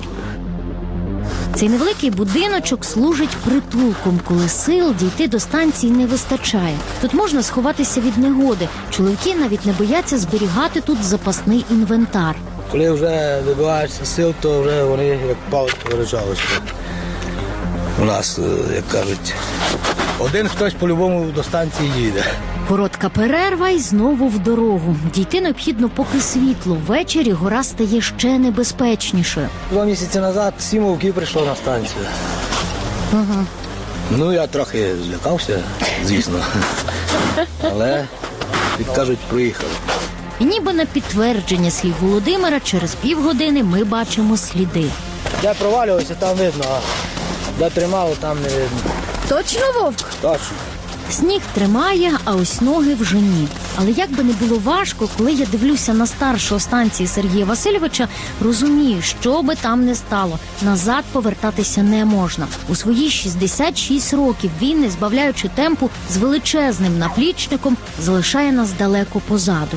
Цей невеликий будиночок служить притулком, коли сил дійти до станції не вистачає. Тут можна сховатися від негоди. Чоловіки навіть не бояться зберігати тут запасний інвентар. Коли вже вибиваєшся сил, то вже вони як палець вирішалися. У нас, як кажуть, один хтось по-любому до станції їде. Коротка перерва і знову в дорогу. Дійти необхідно поки світло. Ввечері гора стає ще небезпечнішою. Два місяці назад сім вовків прийшло на станцію. Ага. Ну, я трохи злякався, звісно. Але, як кажуть, проїхали. І ніби на підтвердження слів Володимира, через півгодини ми бачимо сліди. Де провалювався, там видно, а де тримало, там не видно. Точно вовк? Точно. Сніг тримає, а ось ноги вже ні. Але як би не було важко, коли я дивлюся на старшого станції Сергія Васильовича, розумію, що би там не стало, назад повертатися не можна. У свої шістдесят шість років він, не збавляючи темпу, з величезним наплічником залишає нас далеко позаду.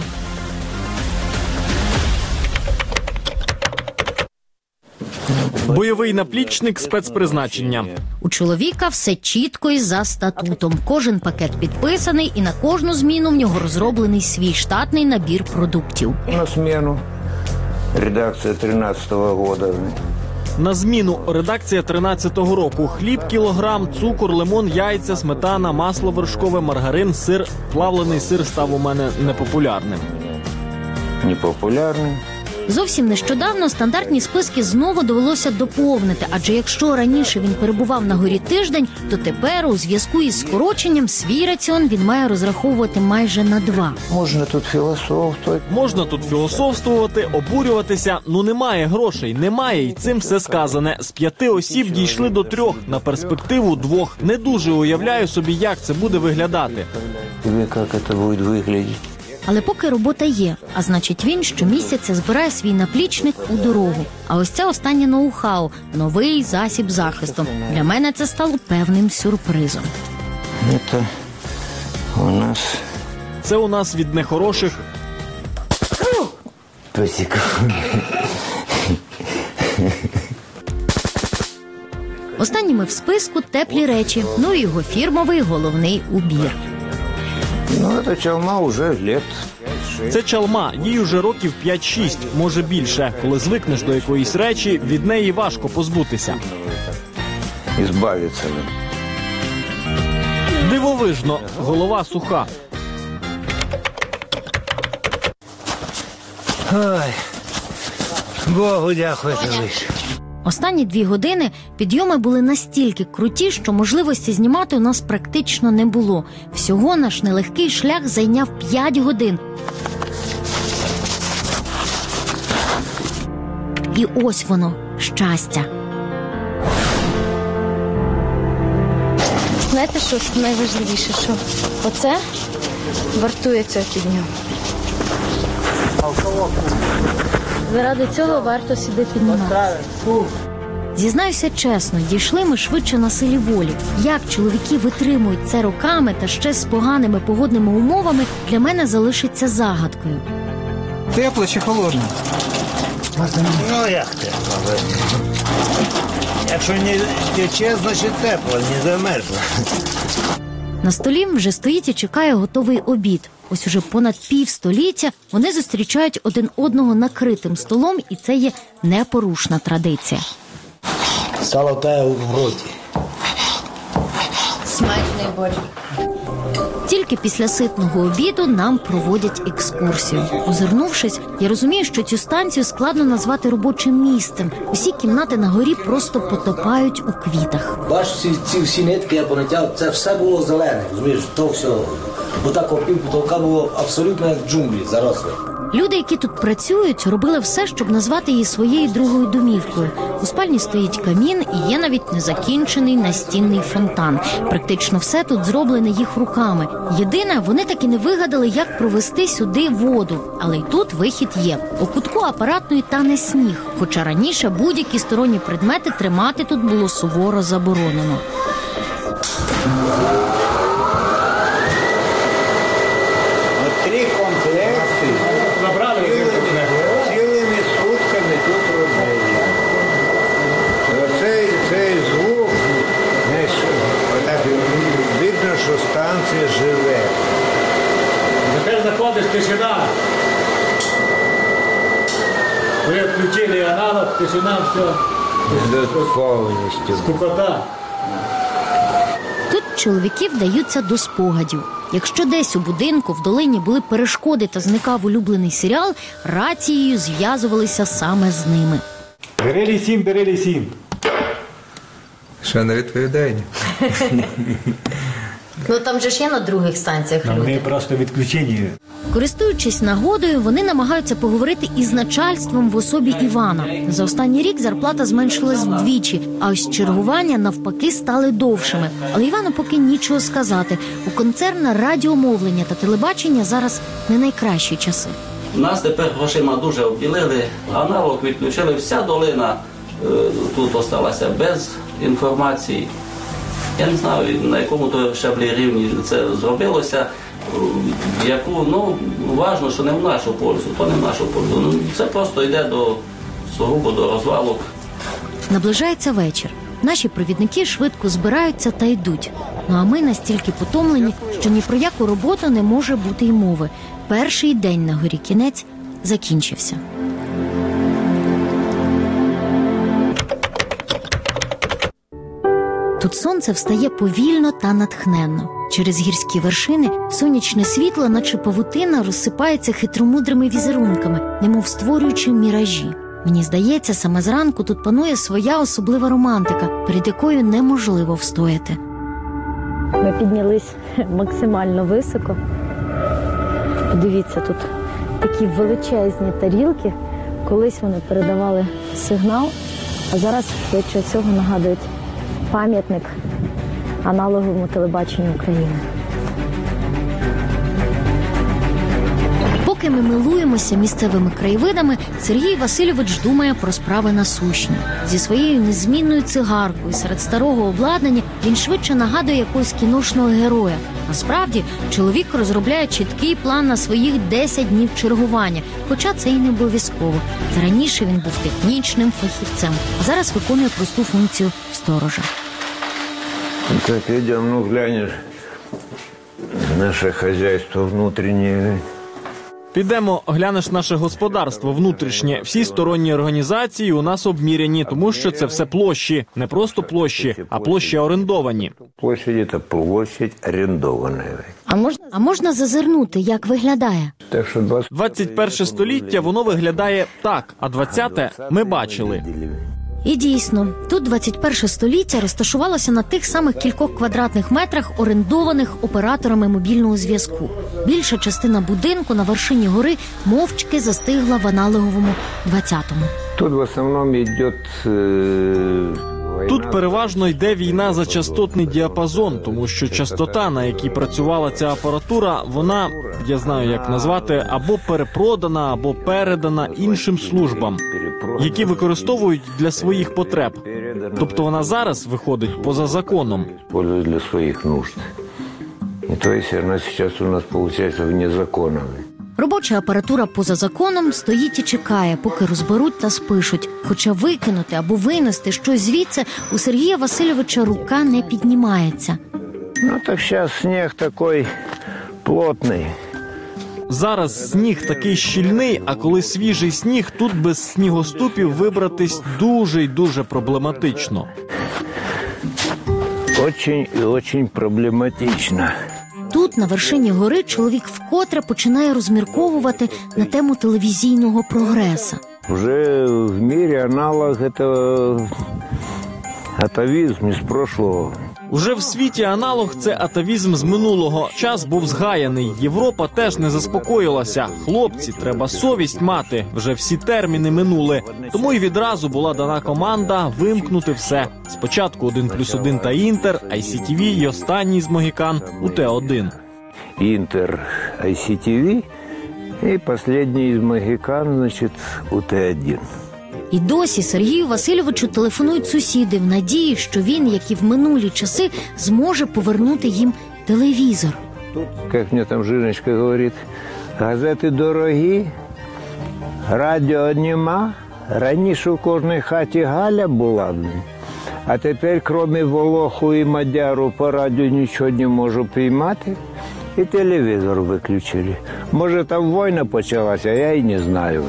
Бойовий наплічник спецпризначення. У чоловіка все чітко і за статутом. Кожен пакет підписаний, і на кожну зміну в нього розроблений свій штатний набір продуктів. На зміну редакція тринадцятого року. На зміну редакція тринадцятого року. Хліб, кілограм, цукор, лимон, яйця, сметана, масло вершкове, маргарин, сир. Плавлений сир став у мене непопулярним. Непопулярним. Зовсім нещодавно стандартні списки знову довелося доповнити, адже якщо раніше він перебував на горі тиждень, то тепер у зв'язку із скороченням свій раціон він має розраховувати майже на два. Можна тут філософствувати. Можна тут філософствувати, обурюватися, ну немає грошей, немає, і цим все сказане. З п'яти осіб дійшли до трьох, на перспективу двох. Не дуже уявляю собі, як це буде виглядати. Тобі як це буде виглядати? Але поки робота є, а значить він щомісяця збирає свій наплічник у дорогу. А ось це останнє ноу-хау – новий засіб захисту. Для мене це стало певним сюрпризом. Це у нас... Це у нас від нехороших... Песиків. Останніми в списку теплі речі, ну і його фірмовий головний убір. Ну, эта чалма уже лет Це чалма, їй уже років п'ять-шість, може більше. Коли звикнеш до якоїсь речі, від неї важко позбутися. Ізбавитися. Дивовижно, голова суха. Ой, Богу дякую, лише. Останні дві години підйоми були настільки круті, що можливості знімати у нас практично не було. Всього наш нелегкий шлях зайняв п'ять годин. І ось воно, щастя. Знаєте, що найважливіше, що оце вартує цього підйому. Заради цього варто сюди підніматися. Зізнаюся чесно, дійшли ми швидше на силі волі. Як чоловіки витримують це роками та ще з поганими погодними умовами, для мене залишиться загадкою. Тепло чи холодно? Ну як тепло? Якщо не тече, значить тепло, не замерзло. На столі вже стоїть і чекає готовий обід. Ось уже понад півстоліття вони зустрічають один одного накритим столом, і це є непорушна традиція. Сало тає в роті. Смачний борщ. Тільки після ситного обіду нам проводять екскурсію. Озирнувшись, я розумію, що цю станцію складно назвати робочим місцем. Усі кімнати на горі просто потопають у квітах. Бачиш, ці, ці всі нитки я понатяв, це все було зелене, розумієш, то все. Бо так опів потолка було абсолютно як джунглі, заросли. Люди, які тут працюють, робили все, щоб назвати її своєю другою домівкою. У спальні стоїть камін і є навіть незакінчений настінний фонтан. Практично все тут зроблене їх руками. Єдине, вони так і не вигадали, як провести сюди воду. Але й тут вихід є. У кутку апаратної тане сніг. Хоча раніше будь-які сторонні предмети тримати тут було суворо заборонено. Три комплекти цілими сутками тут робили. Оцей, цей звук, знаєш, отак видно, що станція живе. Тепер заходиш, тишина. Ви відключили аналог, тишина, все. Повністю. Скукота. Тут чоловіки вдаються до спогадів. Якщо десь у будинку в долині були перешкоди та зникав улюблений серіал, рацією зв'язувалися саме з ними. Бери сім, бери сім. Що не відповідає? Ну там же ж є на других станціях люди. Вони просто відключені. Користуючись нагодою, вони намагаються поговорити із начальством в особі Івана. За останній рік зарплата зменшилась вдвічі, а ось чергування навпаки стали довшими. Але Івану поки нічого сказати. У концерна радіомовлення та телебачення зараз не найкращі часи. Нас тепер грошима дуже обділили, аналог відключили, вся долина е, тут осталася без інформації. Я не знаю, на якому то щаблі рівні це зробилося, яку, ну, важно, що не в нашу пользу, то не в нашу пользу. Ну, це просто йде до, сугубо до розвалок. Наближається вечір. Наші провідники швидко збираються та йдуть. Ну а ми настільки потомлені, що ні про яку роботу не може бути й мови. Перший день на горі Кінець закінчився. Тут сонце встає повільно та натхненно. Через гірські вершини сонячне світло, наче павутина, розсипається хитромудрими візерунками, немов створюючи міражі. Мені здається, саме зранку тут панує своя особлива романтика, перед якою неможливо встояти. Ми піднялись максимально високо. Подивіться, тут такі величезні тарілки. Колись вони передавали сигнал, а зараз швидше цього нагадують пам'ятник аналоговому телебаченню України. Поки ми милуємося місцевими краєвидами, Сергій Васильович думає про справи насущні. Зі своєю незмінною цигаркою серед старого обладнання він швидше нагадує якогось кіношного героя. Насправді, чоловік розробляє чіткий план на своїх десять днів чергування, хоча це і не обов'язково. Це раніше він був технічним фахівцем, а зараз виконує просту функцію сторожа. Так, идем, ну глянешь, наше хозяйство внутреннее. Підемо, глянеш наше господарство внутрішнє. Всі сторонні організації у нас обміряні, тому що це все площі. Не просто площі, а площі орендовані. Площадь – це площадь орендована. А можна, а можна зазирнути, як виглядає? Так що двадцять перше століття воно виглядає так, а двадцяте ми бачили. І дійсно, тут двадцять перше століття розташувалося на тих самих кількох квадратних метрах, орендованих операторами мобільного зв'язку. Більша частина будинку на вершині гори мовчки застигла в аналоговому двадцятому. Тут в основному йде... Е... Тут переважно йде війна за частотний діапазон, тому що частота, на якій працювала ця апаратура, вона, я знаю як назвати, або перепродана, або передана іншим службам, які використовують для своїх потреб. Тобто вона зараз виходить поза законом. Для своїх нужд. І то есть вона зараз у нас виходить вне закону. Робоча апаратура поза законом стоїть і чекає, поки розберуть та спишуть. Хоча викинути або винести щось звідси у Сергія Васильовича рука не піднімається. Ну так зараз сніг такий плотний. Зараз сніг такий щільний, а коли свіжий сніг, тут без снігоступів вибратись дуже й дуже проблематично. Очень і очень проблематично. Тут, на вершині гори, чоловік вкотре починає розмірковувати на тему телевізійного прогресу. Вже в мірі аналог – це атавізм із прошлого. Уже в світі аналог – це атавізм з минулого. Час був згаяний. Європа теж не заспокоїлася. Хлопці, треба совість мати. Вже всі терміни минули. Тому й відразу була дана команда вимкнути все. Спочатку один плюс один та Інтер, ай сі ті ві і останній з Могікан у Т один. Інтер, ай сі ті ві і останній з Могікан, значить, у Т один. І досі Сергію Васильовичу телефонують сусіди в надії, що він, як і в минулі часи, зможе повернути їм телевізор. Як мені там жіночка говорить, газети дорогі, радіо нема. Раніше в кожній хаті Галя була, а тепер, крім Волоху і Мадяру, по радіо нічого не можу приймати. І телевізор виключили. Може, там війна почалася, я і не знаю.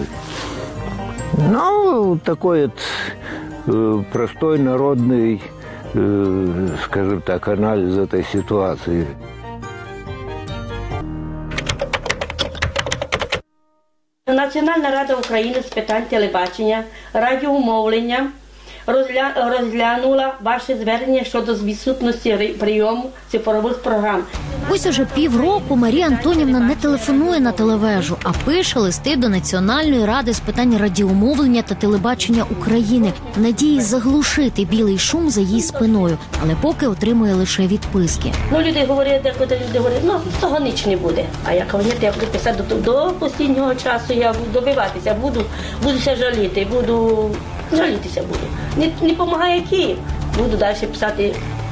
Ну, такой вот э, простой народный, э, скажем так, анализ этой ситуации. Національна рада України з питань телебачення, радіомовлення розгля... розглянула ваше звернення щодо відсутності прийому цифрових програм. Ось уже півроку Марія Антонівна не телефонує на телевежу, а пише листи до Національної ради з питань радіомовлення та телебачення України в надії заглушити білий шум за її спиною, але поки отримує лише відписки. Ну, люди говорять, деколи люди говорять, ну, того ніч не буде. А я кажу, я буду писати до, до останнього часу, я буду добиватися, буду, будуся жаліти, буду, жалітися буду. Не, не допомагає Київ, буду далі писати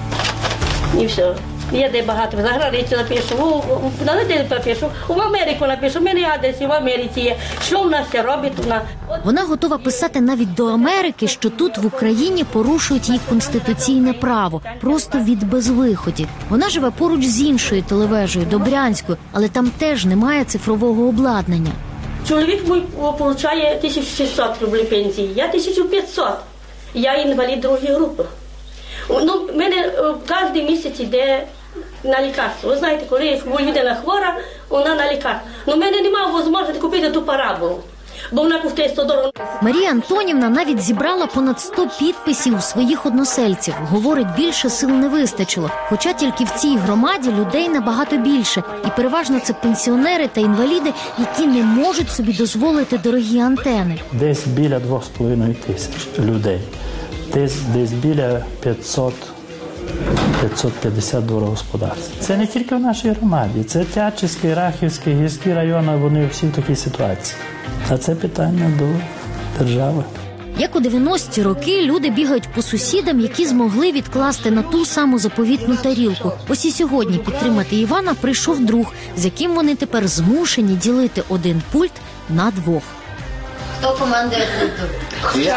і все. Я де багато за границю напишу, на неділю напишу, в Америку напишу, в мене адрес в Америці є. Що в нас робить? Вона готова писати навіть до Америки, що тут в Україні порушують її конституційне право, просто від безвиходів. Вона живе поруч з іншою телевежею, Добрянською, але там теж немає цифрового обладнання. Чоловік мій отримує тисячу шістсот рублів пенсії, я тисячу п'ятсот. Я інвалід другої групи. Ну, в мене кожен місяць йде на лікарство. Ви знаєте, коли людина хвора, вона на лікарство. Ну, в мене немає можливості купити ту параболу, бо вона коштує сто дорого. Марія Антонівна навіть зібрала понад сто підписів у своїх односельців. Говорить, більше сил не вистачило. Хоча тільки в цій громаді людей набагато більше. І переважно це пенсіонери та інваліди, які не можуть собі дозволити дорогі антени. Десь біля двох з половиною тисяч людей. Десь, десь біля п'ятсот п'ятсот п'ятдесят дворогосподарств. Це не тільки в нашій громаді, це Тячівський, Рахівський, Гірський райони, вони всі в такій ситуації. А це питання до держави. Як у дев'яності роки люди бігають по сусідам, які змогли відкласти на ту саму заповітну тарілку. Ось і сьогодні підтримати Івана прийшов друг, з яким вони тепер змушені ділити один пульт на двох. Хто командує пультом? Я,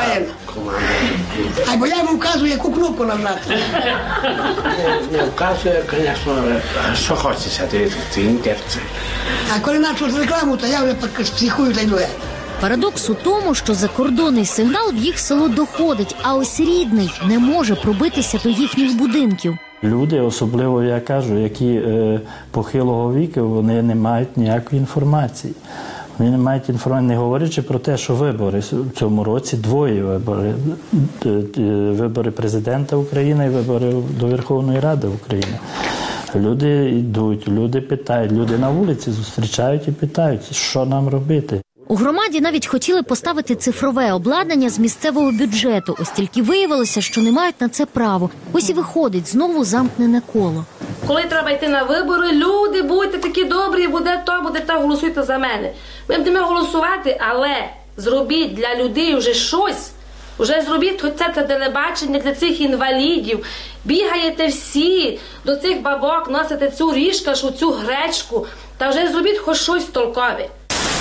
А бо я йому вказую, яку кнопку нажати. Не вказує, звісно, що хочеться, ти інтерці. А коли почав з рекламу, то я вже психую та йду. Парадокс у тому, що закордонний сигнал в їх село доходить, а ось рідний не може пробитися до їхніх будинків. Люди, особливо, я кажу, які е, похилого віку, вони не мають ніякої інформації. Вони не мають інформації, не говорячи про те, що вибори в цьому році, двоє вибори. Вибори президента України і вибори до Верховної Ради України. Люди йдуть, люди питають, люди на вулиці зустрічають і питають, що нам робити. У громаді навіть хотіли поставити цифрове обладнання з місцевого бюджету, ось тільки виявилося, що не мають на це право. Ось і виходить знову замкнене коло. Коли треба йти на вибори, люди, будьте такі добрі, буде то, буде то, голосуйте за мене. Ми будемо голосувати, але зробіть для людей вже щось. Вже зробіть хоч це телебачення для цих інвалідів. Бігаєте всі до цих бабок, носите цю ріжкашу, цю гречку. Та вже зробіть хоч щось толкове.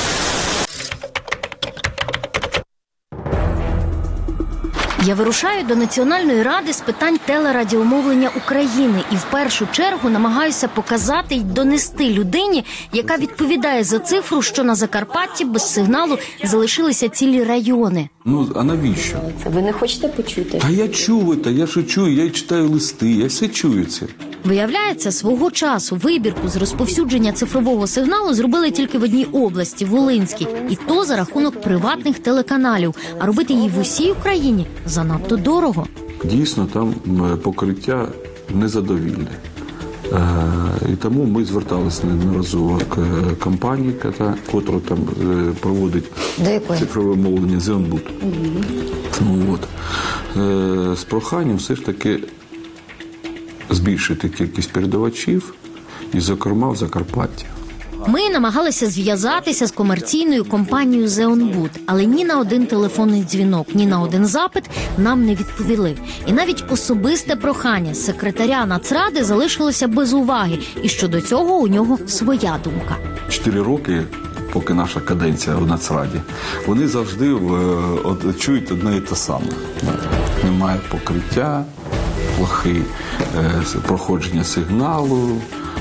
Я вирушаю до Національної ради з питань телерадіомовлення України і в першу чергу намагаюся показати й донести людині, яка відповідає за цифру, що на Закарпатті без сигналу залишилися цілі райони. Ну, а навіщо? Це ви не хочете почути? Та я чую, та я що чую, я й читаю листи, я все чую це. Виявляється, свого часу вибірку з розповсюдження цифрового сигналу зробили тільки в одній області, Волинській, і то за рахунок приватних телеканалів. А робити її в усій Україні занадто дорого. Дійсно, там покриття незадовільне. І тому ми зверталися неодноразово к компанії, яка там проводить цифрове мовлення «Зеонбуд». От. З проханням все ж таки збільшити кількість передавачів, і, зокрема, в Закарпатті. Ми намагалися зв'язатися з комерційною компанією «Зеонбуд», але ні на один телефонний дзвінок, ні на один запит нам не відповіли. І навіть особисте прохання секретаря Нацради залишилося без уваги, і щодо цього у нього своя думка. Чотири роки, поки наша каденція в Нацраді, вони завжди от, чують одне і те саме. Немає покриття, плохе проходження сигналу,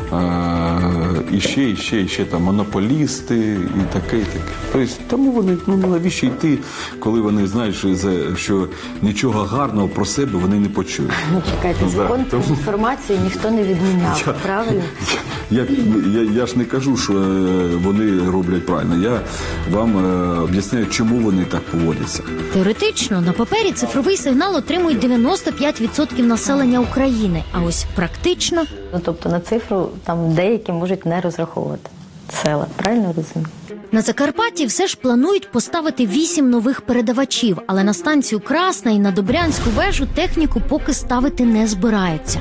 і ще, і ще, і ще там монополісти, і таке, і таке. Тобто, тому вони, ну навіщо йти, коли вони знають, що, що нічого гарного про себе вони не почують. Ну, чекайте, ну, закон да, про тому... інформацію ніхто не відміняв, я, правильно? Я, я, я, я ж не кажу, що вони роблять правильно. Я вам об'ясняю, чому вони так поводяться. Теоретично, на папері цифровий сигнал отримують дев'яносто п'ять відсотків населення України, а ось практично... Ну, тобто на цифру там деякі можуть не розраховувати села, правильно розумію? На Закарпатті все ж планують поставити вісім нових передавачів, але на станцію Красна і на Добрянську вежу техніку поки ставити не збираються.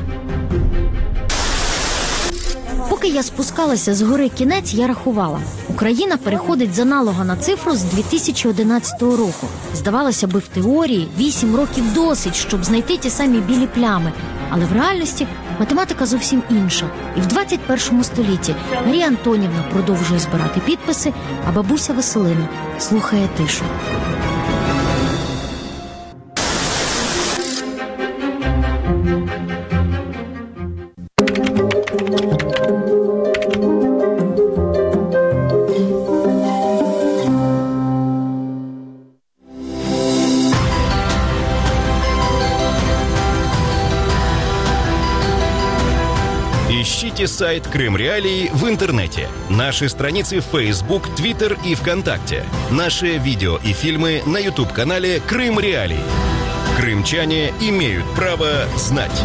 Поки я спускалася з гори Кінець, я рахувала. Україна переходить з аналога на цифру з дві тисячі одинадцятого року. Здавалося би, в теорії вісім років досить, щоб знайти ті самі білі плями. Але в реальності математика зовсім інша. І в двадцять першому столітті Марія Антонівна продовжує збирати підписи, а бабуся Василина слухає тишу. Ищите сайт Крым Реалии в интернете, наши страницы в Facebook, Twitter и ВКонтакте, наши видео и фильмы на YouTube-канале Крым Реалии. Крымчане имеют право знать.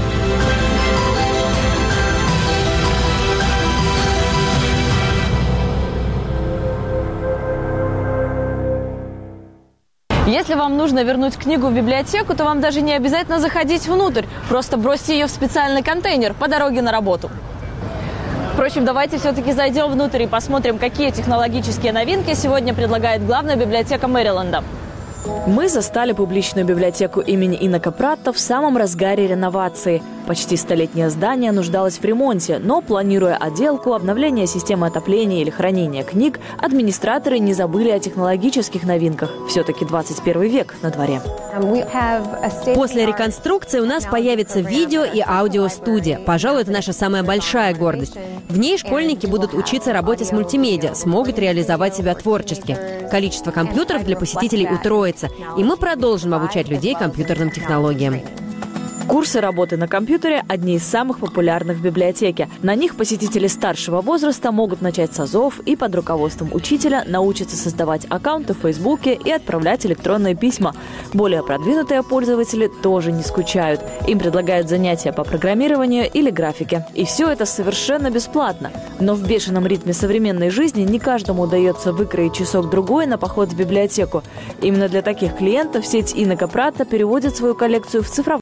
Если вам нужно вернуть книгу в библиотеку, то вам даже не обязательно заходить внутрь. Просто бросьте ее в специальный контейнер по дороге на работу. Впрочем, давайте все-таки зайдем внутрь и посмотрим, какие технологические новинки сегодня предлагает главная библиотека Мэриленда. Мы застали публичную библиотеку имени Инока Пратта в самом разгаре реновации. Почти столетнее здание нуждалось в ремонте, но, планируя отделку, обновление системы отопления или хранения книг, администраторы не забыли о технологических новинках. Все-таки двадцать первый век на дворе. После реконструкции у нас появится видео- и аудиостудия. Пожалуй, это наша самая большая гордость. В ней школьники будут учиться работе с мультимедиа, смогут реализовать себя творчески. Количество компьютеров для посетителей утроится, и мы продолжим обучать людей компьютерным технологиям. Курсы работы на компьютере – одни из самых популярных в библиотеке. На них посетители старшего возраста могут начать с азов и под руководством учителя научиться создавать аккаунты в Фейсбуке и отправлять электронные письма. Более продвинутые пользователи тоже не скучают. Им предлагают занятия по программированию или графике. И все это совершенно бесплатно. Но в бешеном ритме современной жизни не каждому удается выкроить часок-другой на поход в библиотеку. Именно для таких клиентов сеть Инока Пратта переводит свою коллекцию в цифровой